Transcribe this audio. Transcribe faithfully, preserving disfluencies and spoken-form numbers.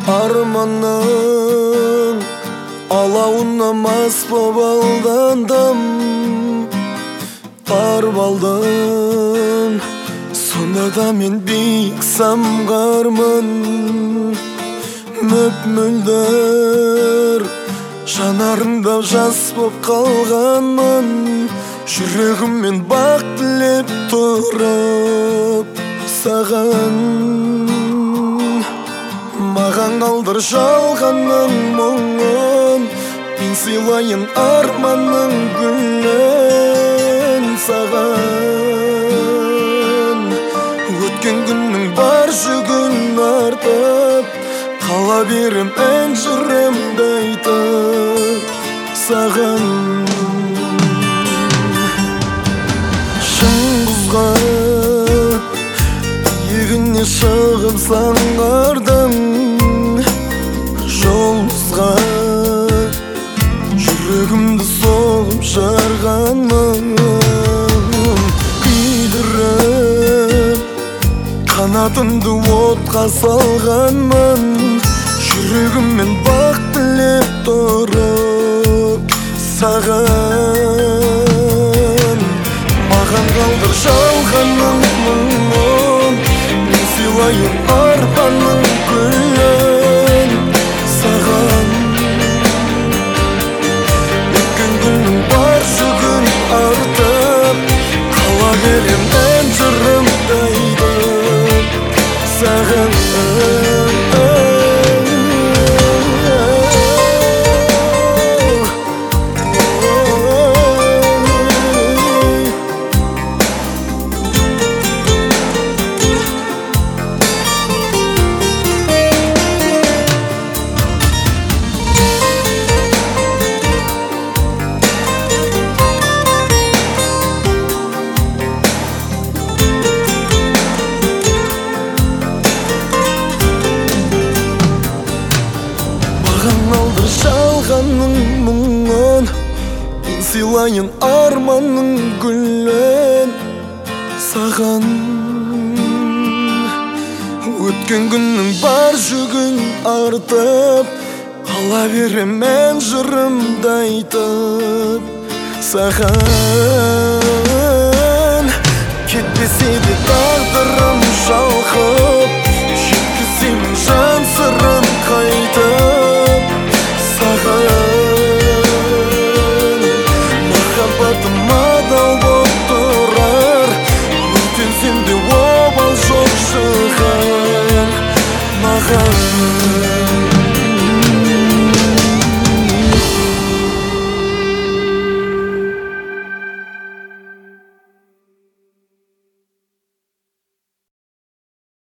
арманның алауына мас боп алдандым, арбалдым. Сонда да мен биік самғармын, мөп-мөлдір жанарыңда жас боп қалғанмын. Жүрегіммен бақ тілеп тұрып саған, маған қалдыр жалғанның мұңын, мен сыйлайын арманның гүлін саған. Өткен күннің бар жүгін артып, қала берем ән жырымды айтып саған. Шыңғызға биігіне шығып саңғардың, жолымызға жүрегімді соғып жарғанмын. Күйдіріп қанатымды отқа салғанмын, жүрегіммен бақ тілеп тұрып саған. Маған қалдыр жалғанның мұңын, мен сыйлайын арманның гүлін саған. Өткен күннің бар жүгін артып, қала берем ән жырымды айтып саған. Алdır жалғанның мұңын, мен сыйлайын арманның гүлін саған. Өткен күннің бар жүгін артып, қала берем ән жырымды айтып саған. Кетпесе де тағдырым жалқып, жеткіземін жан сырын қайтып саған. Махаббатым адал боп тұрар, өртенсем де обал жоқ шығар маған.